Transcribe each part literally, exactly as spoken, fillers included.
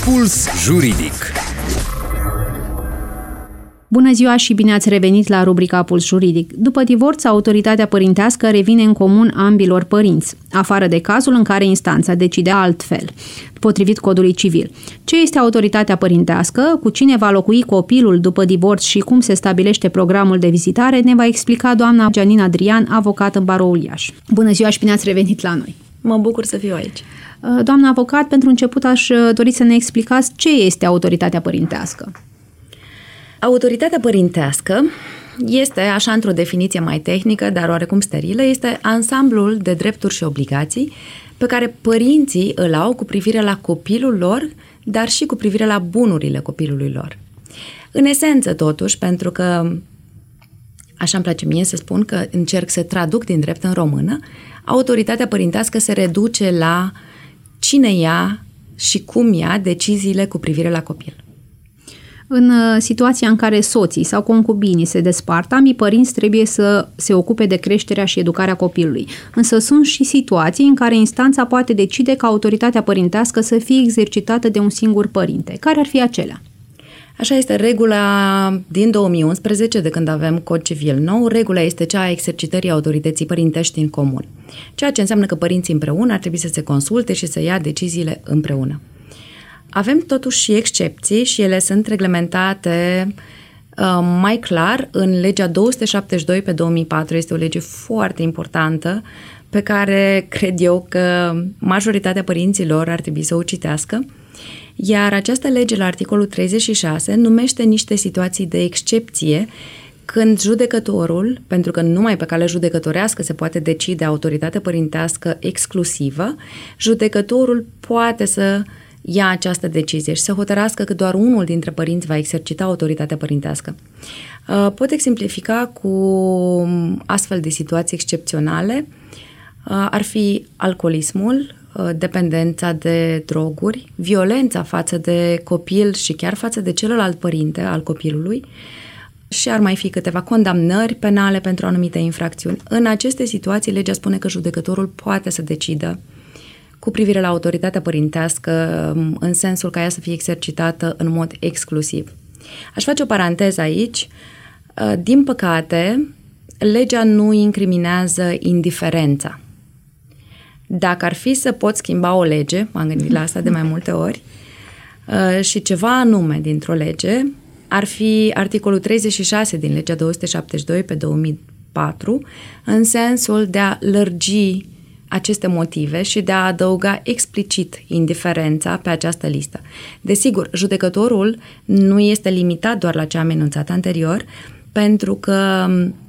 Puls Juridic. Bună ziua și bine ați revenit la rubrica Puls Juridic. După divorț, autoritatea părintească revine în comun ambilor părinți, afară de cazul în care instanța decide altfel, potrivit codului civil. Ce este autoritatea părintească, cu cine va locui copilul după divorț și cum se stabilește programul de vizitare, ne va explica doamna Gianina Adrian, avocat în Baroul Iași. Bună ziua și bine ați revenit la noi. Mă bucur să fiu aici. Doamna avocat, pentru început aș dori să ne explicați ce este autoritatea părintească. Autoritatea părintească este, așa într-o definiție mai tehnică, dar oarecum sterilă, este ansamblul de drepturi și obligații pe care părinții îl au cu privire la copilul lor, dar și cu privire la bunurile copilului lor. În esență, totuși, pentru că așa îmi place mie să spun că încerc să traduc din drept în română, autoritatea părintească se reduce la cine ia și cum ia deciziile cu privire la copil. În situația în care soții sau concubinii se despart, ambii părinți trebuie să se ocupe de creșterea și educarea copilului. Însă sunt și situații în care instanța poate decide ca autoritatea părintească să fie exercitată de un singur părinte. Care ar fi acelea? Așa este regula din două mii unsprezece, de când avem cod civil nou. Regula este cea a exercitării autorității părintești în comun. Ceea ce înseamnă că părinții împreună ar trebui să se consulte și să ia deciziile împreună. Avem totuși și excepții și ele sunt reglementate uh, mai clar în legea două sute șaptezeci și doi pe două mii patru. Este o lege foarte importantă pe care cred eu că majoritatea părinților ar trebui să o citească. Iar această lege la articolul treizeci și șase numește niște situații de excepție când judecătorul, pentru că numai pe cale judecătorească se poate decide autoritate părintească exclusivă, judecătorul poate să ia această decizie și să hotărască că doar unul dintre părinți va exercita autoritatea părintească. Pot exemplifica cu astfel de situații excepționale. Ar fi alcoolismul, dependența de droguri, violența față de copil și chiar față de celălalt părinte al copilului și ar mai fi câteva condamnări penale pentru anumite infracțiuni. În aceste situații, legea spune că judecătorul poate să decidă cu privire la autoritatea părintească în sensul ca ea să fie exercitată în mod exclusiv. Aș face o paranteză aici. Din păcate, legea nu incriminează indiferența. Dacă ar fi să pot schimba o lege, m-am gândit la asta de mai multe ori, și ceva anume dintr-o lege, ar fi articolul treizeci și șase din legea două sute șaptezeci și doi pe două mii patru, în sensul de a lărgi aceste motive și de a adăuga explicit indiferența pe această listă. Desigur, judecătorul nu este limitat doar la ce am enunțat anterior, pentru că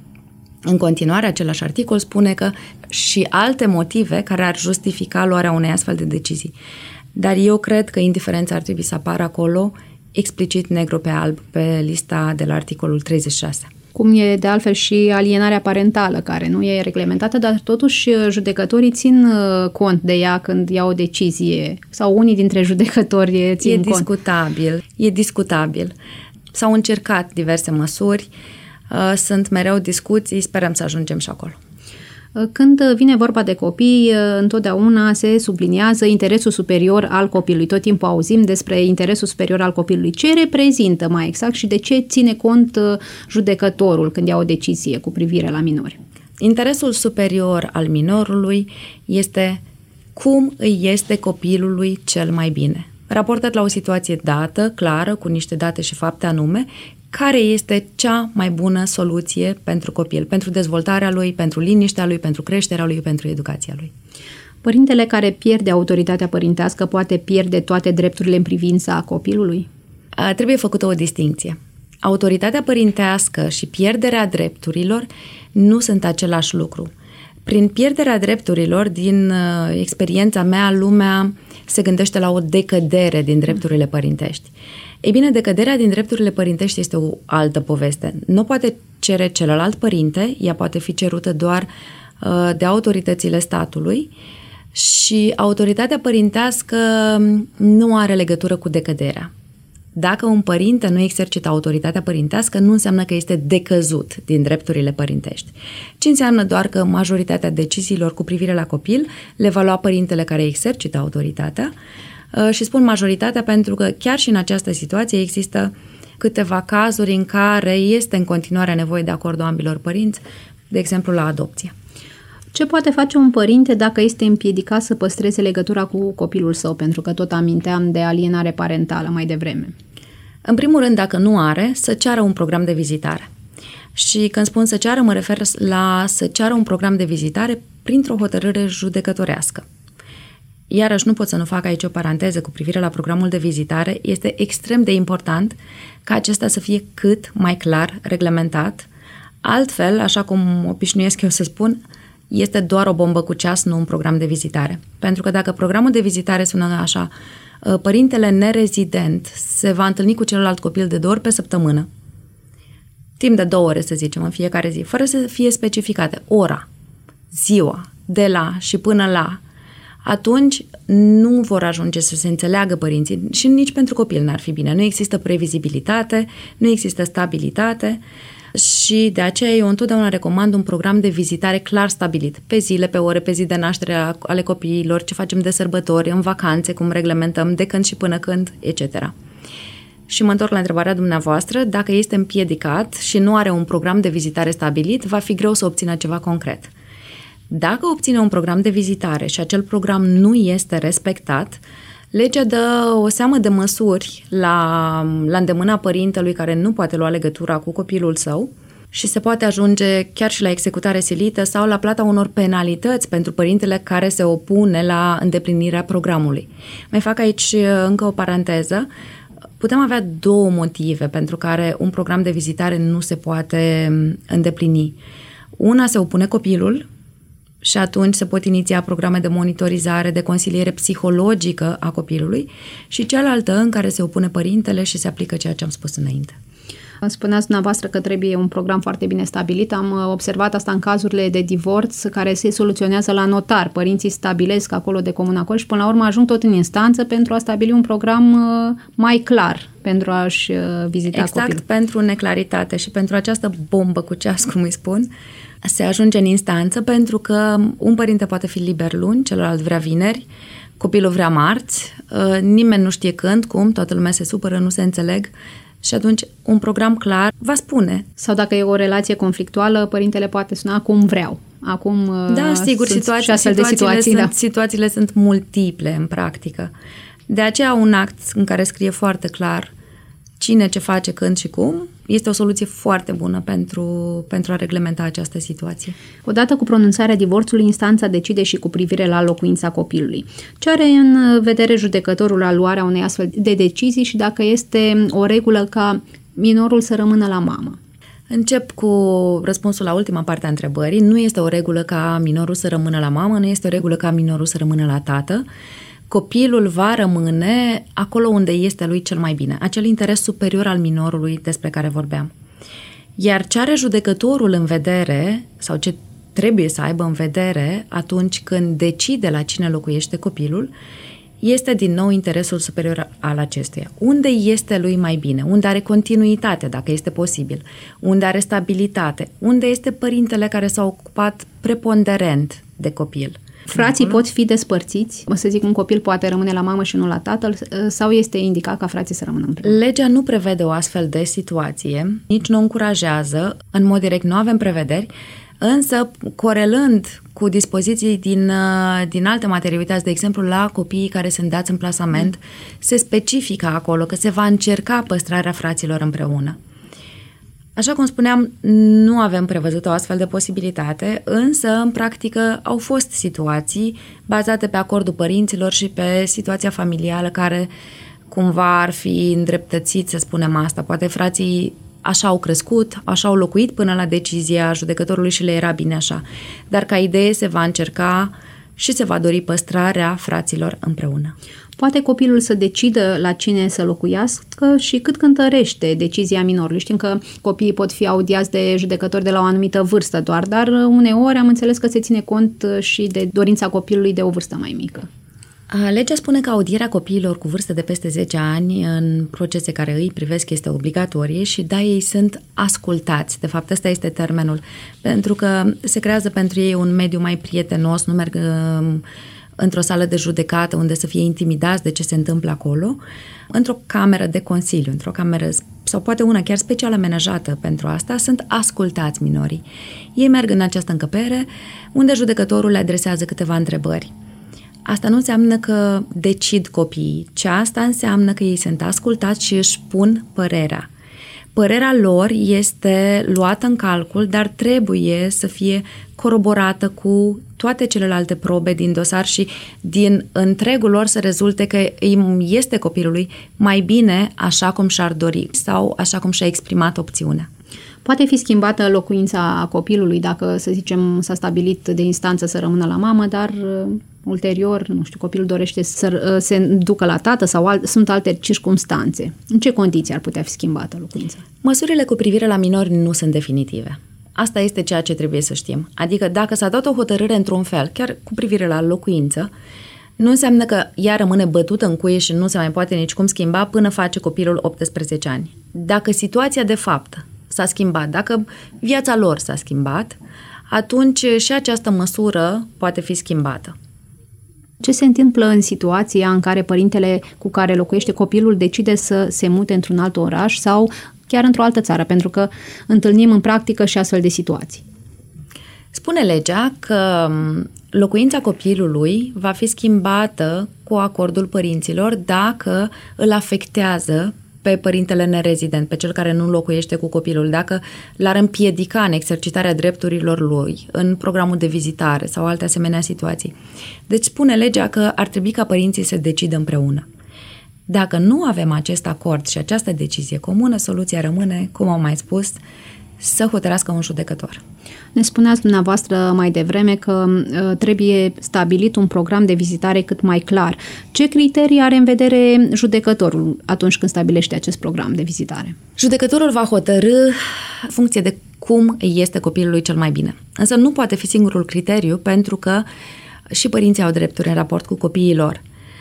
în continuare același articol spune că și alte motive care ar justifica luarea unei astfel de decizii. Dar eu cred că indiferența ar trebui să apară acolo explicit negru pe alb pe lista de la articolul treizeci și șase. Cum e de altfel și alienarea parentală, care nu e reglementată, dar totuși judecătorii țin cont de ea când iau o decizie, sau unii dintre judecători țin e cont. E discutabil, e discutabil. S-au încercat diverse măsuri, sunt mereu discuții, sperăm să ajungem și acolo. Când vine vorba de copii, întotdeauna se subliniază interesul superior al copilului. Tot timpul auzim despre interesul superior al copilului. Ce reprezintă mai exact și de ce ține cont judecătorul când ia o decizie cu privire la minori? Interesul superior al minorului este cum îi este copilului cel mai bine. Raportat la o situație dată, clară, cu niște date și fapte anume, care este cea mai bună soluție pentru copil, pentru dezvoltarea lui, pentru liniștea lui, pentru creșterea lui, pentru educația lui. Părintele care pierde autoritatea părintească poate pierde toate drepturile în privința copilului? A, trebuie făcută o distincție. Autoritatea părintească și pierderea drepturilor nu sunt același lucru. Prin pierderea drepturilor, din uh, experiența mea, lumea se gândește la o decădere din drepturile părintești. Ei bine, decăderea din drepturile părintești este o altă poveste. Nu poate cere celălalt părinte, ea poate fi cerută doar uh, de autoritățile statului și autoritatea părintească nu are legătură cu decăderea. Dacă un părinte nu exercită autoritatea părintească, nu înseamnă că este decăzut din drepturile părintești, ci înseamnă doar că majoritatea deciziilor cu privire la copil le va lua părintele care exercită autoritatea Și spun majoritatea pentru că chiar și în această situație există câteva cazuri în care este în continuare nevoie de acordul ambilor părinți, de exemplu la adopție. Ce poate face un părinte dacă este împiedicat să păstreze legătura cu copilul său? Pentru că tot aminteam de alienare parentală mai devreme. În primul rând, dacă nu are, să ceară un program de vizitare. Și când spun să ceară, mă refer la să ceară un program de vizitare printr-o hotărâre judecătorească. Iarăși nu pot să nu fac aici o paranteză cu privire la programul de vizitare. Este extrem de important ca acesta să fie cât mai clar reglementat. Altfel, așa cum obișnuiesc eu să spun, este doar o bombă cu ceas, nu un program de vizitare. Pentru că dacă programul de vizitare sună așa, părintele nerezident se va întâlni cu celălalt copil de două ori pe săptămână, timp de două ore, să zicem, în fiecare zi, fără să fie specificate ora, ziua, de la și până la, atunci nu vor ajunge să se înțeleagă părinții și nici pentru copil n-ar fi bine. Nu există previzibilitate, nu există stabilitate și de aceea eu întotdeauna recomand un program de vizitare clar stabilit, pe zile, pe ore, pe zi de naștere ale copiilor, ce facem de sărbători, în vacanțe, cum reglementăm, de când și până când, et cetera. Și mă întorc la întrebarea dumneavoastră, dacă este împiedicat și nu are un program de vizitare stabilit, va fi greu să obțină ceva concret. Dacă obține un program de vizitare și acel program nu este respectat, legea dă o seamă de măsuri la, la îndemâna părintelui care nu poate lua legătura cu copilul său și se poate ajunge chiar și la executare silită sau la plata unor penalități pentru părintele care se opune la îndeplinirea programului. Mai fac aici încă o paranteză. Putem avea două motive pentru care un program de vizitare nu se poate îndeplini. Una, se opune copilul și atunci se pot iniția programe de monitorizare, de consiliere psihologică a copilului, și cealaltă în care se opune părintele și se aplică ceea ce am spus înainte. Spuneați dumneavoastră că trebuie un program foarte bine stabilit. Am observat asta în cazurile de divorț care se soluționează la notar. Părinții stabilesc acolo de comun acord și până la urmă ajung tot în instanță pentru a stabili un program mai clar pentru a-și vizita exact, copilul. Exact, pentru neclaritate și pentru această bombă cu ceas, cum îi spun, se ajunge în instanță pentru că un părinte poate fi liber luni, celălalt vrea vineri, copilul vrea marți, nimeni nu știe când, cum, toată lumea se supără, nu se înțeleg. Și atunci un program clar va spune. Sau dacă e o relație conflictuală, părintele poate suna acum vreau. Acum da, sigur, sunt situații, și astfel de situațiile, situații, sunt, da. situațiile sunt multiple în practică. De aceea un act în care scrie foarte clar cine ce face, când și cum, este o soluție foarte bună pentru, pentru a reglementa această situație. Odată cu pronunțarea divorțului, instanța decide și cu privire la locuința copilului. Ce are în vedere judecătorul la luarea unei astfel de decizii și dacă este o regulă ca minorul să rămână la mamă? Încep cu răspunsul la ultima parte a întrebării. Nu este o regulă ca minorul să rămână la mamă, nu este o regulă ca minorul să rămână la tată. Copilul va rămâne acolo unde este lui cel mai bine, acel interes superior al minorului despre care vorbeam. Iar ce are judecătorul în vedere, sau ce trebuie să aibă în vedere atunci când decide la cine locuiește copilul, este din nou interesul superior al acestuia. Unde este lui mai bine, unde are continuitate, dacă este posibil, unde are stabilitate, unde este părintele care s-a ocupat preponderent de copil. Frații pot fi despărțiți? O să zic, un copil poate rămâne la mamă și nu la tatăl, sau este indicat ca frații să rămână împreună? Legea nu prevede o astfel de situație, nici nu încurajează, în mod direct nu avem prevederi, însă corelând cu dispoziții din, din alte materii, uitați, de exemplu, la copiii care sunt dați în plasament, mm. se specifică acolo că se va încerca păstrarea fraților împreună. Așa cum spuneam, nu avem prevăzut o astfel de posibilitate, însă, în practică, au fost situații bazate pe acordul părinților și pe situația familială care cumva ar fi îndreptățit, să spunem asta. Poate frații așa au crescut, așa au locuit până la decizia judecătorului și le era bine așa. Dar ca idee se va încerca și se va dori păstrarea fraților împreună. Poate copilul să decidă la cine să locuiască și cât cântărește decizia minorului. Știm că copiii pot fi audiați de judecători de la o anumită vârstă doar, dar uneori am înțeles că se ține cont și de dorința copilului de o vârstă mai mică. Legea spune că audierea copiilor cu vârstă de peste zece ani în procese care îi privesc este obligatorie și da, ei sunt ascultați. De fapt, ăsta este termenul, pentru că se creează pentru ei un mediu mai prietenos, nu merg într-o sală de judecată unde să fie intimidați de ce se întâmplă acolo, într-o cameră de consiliu, într-o cameră sau poate una chiar special amenajată pentru asta, sunt ascultați minorii. Ei merg în această încăpere unde judecătorul le adresează câteva întrebări. Asta nu înseamnă că decid copiii, ci asta înseamnă că ei sunt ascultați și își spun părerea. Părerea lor este luată în calcul, dar trebuie să fie coroborată cu toate celelalte probe din dosar și din întregul lor să rezulte că îi este copilului mai bine așa cum și-ar dori sau așa cum și-a exprimat opțiunea. Poate fi schimbată locuința copilului dacă, să zicem, s-a stabilit de instanță să rămână la mamă, dar ulterior, nu știu, copilul dorește să se ducă la tată sau alt, sunt alte circumstanțe. În ce condiții ar putea fi schimbată locuința? Măsurile cu privire la minori nu sunt definitive. Asta este ceea ce trebuie să știm. Adică dacă s-a dat o hotărâre într-un fel, chiar cu privire la locuință, nu înseamnă că ea rămâne bătută în cuie și nu se mai poate nici cum schimba până face copilul optsprezece ani. Dacă situația de fapt s-a schimbat, dacă viața lor s-a schimbat, atunci și această măsură poate fi schimbată. Ce se întâmplă în situația în care părintele cu care locuiește copilul decide să se mute într-un alt oraș sau chiar într-o altă țară, pentru că întâlnim în practică și astfel de situații? Spune legea că locuința copilului va fi schimbată cu acordul părinților dacă îl afectează pe părintele nerezident, pe cel care nu locuiește cu copilul, dacă l-ar împiedica în exercitarea drepturilor lui, în programul de vizitare sau alte asemenea situații. Deci spune legea că ar trebui ca părinții să decidă împreună. Dacă nu avem acest acord și această decizie comună, soluția rămâne, cum am mai spus, să hotărască un judecător. Ne spuneați dumneavoastră mai devreme că uh, trebuie stabilit un program de vizitare cât mai clar. Ce criterii are în vedere judecătorul atunci când stabilește acest program de vizitare? Judecătorul va hotărî în funcție de cum este copilului cel mai bine. Însă nu poate fi singurul criteriu, pentru că și părinții au drepturi în raport cu copiii lor.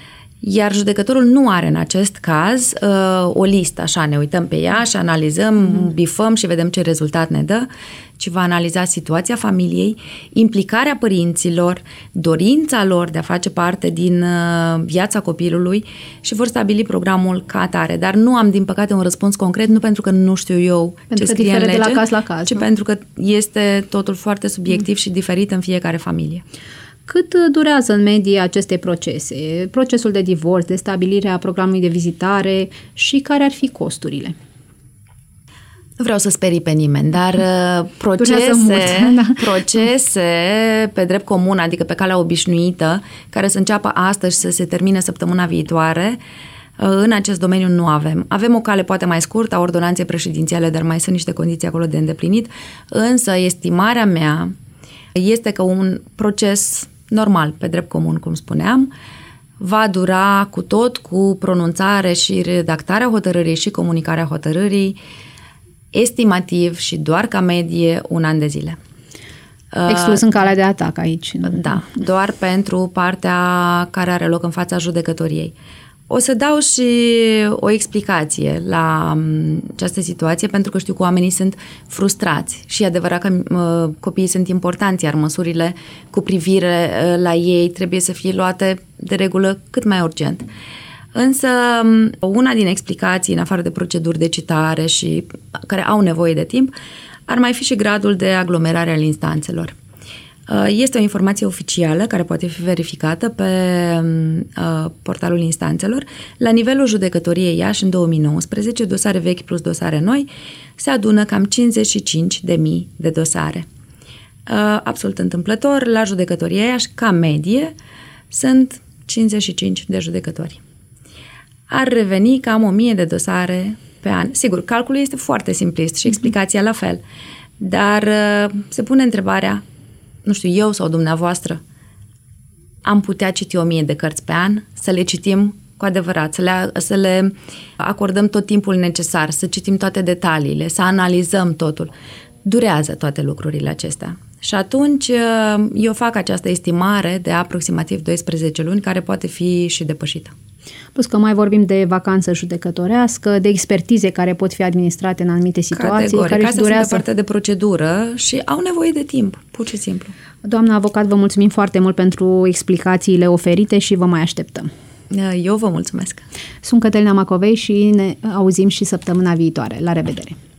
Iar judecătorul nu are în acest caz uh, o listă, așa, ne uităm pe ea și analizăm, mm-hmm. bifăm și vedem ce rezultat ne dă, ci va analiza situația familiei, implicarea părinților, dorința lor de a face parte din uh, viața copilului și vor stabili programul ca atare. Dar nu am, din păcate, un răspuns concret, nu pentru că nu știu eu pentru ce că scrie în lege, de la caz la caz, ci nu? pentru că este totul foarte subiectiv mm. și diferit în fiecare familie. Cât durează în medie aceste procese? Procesul de divorț, de stabilirea programului de vizitare și care ar fi costurile? Nu vreau să sperii pe nimeni, dar procese, mult, da. procese pe drept comun, adică pe calea obișnuită, care să înceapă astăzi și să se termine săptămâna viitoare, în acest domeniu nu avem. Avem o cale poate mai scurtă a ordonanței președințiale, dar mai sunt niște condiții acolo de îndeplinit, însă estimarea mea este că un proces normal, pe drept comun, cum spuneam, va dura cu tot, cu pronunțare și redactarea hotărârii și comunicarea hotărârii, estimativ și doar ca medie, un an de zile. Exclus în calea de atac aici. Da, doar pentru partea care are loc în fața judecătoriei. O să dau și o explicație la această situație, pentru că știu că oamenii sunt frustrați și e adevărat că uh, copiii sunt importanți, iar măsurile cu privire uh, la ei trebuie să fie luate de regulă cât mai urgent. Însă una din explicații, în afară de proceduri de citare și care au nevoie de timp, ar mai fi și gradul de aglomerare al instanțelor. Este o informație oficială care poate fi verificată pe portalul instanțelor. La nivelul judecătoriei Iași, în două mii nouăsprezece, dosare vechi plus dosare noi, se adună cam cincizeci și cinci de mii de dosare. Absolut întâmplător, la judecătoria Iași, ca medie, sunt cincizeci și cinci de judecători. Ar reveni cam o mie de dosare pe an. Sigur, calculul este foarte simplist și explicația la fel, dar se pune întrebarea, nu știu, eu sau dumneavoastră, am putea citi o mie de cărți pe an, să le citim cu adevărat, să le, să le acordăm tot timpul necesar, să citim toate detaliile, să analizăm totul. Durează toate lucrurile acestea. Și atunci eu fac această estimare de aproximativ doisprezece luni, care poate fi și depășită. Plus că mai vorbim de vacanță judecătorească, de expertize care pot fi administrate în anumite situații. Categoric, care astea durează... sunt de parte de procedură și au nevoie de timp, pur și simplu. Doamna avocat, vă mulțumim foarte mult pentru explicațiile oferite și vă mai așteptăm. Eu vă mulțumesc. Sunt Cătălina Macovei și ne auzim și săptămâna viitoare. La revedere!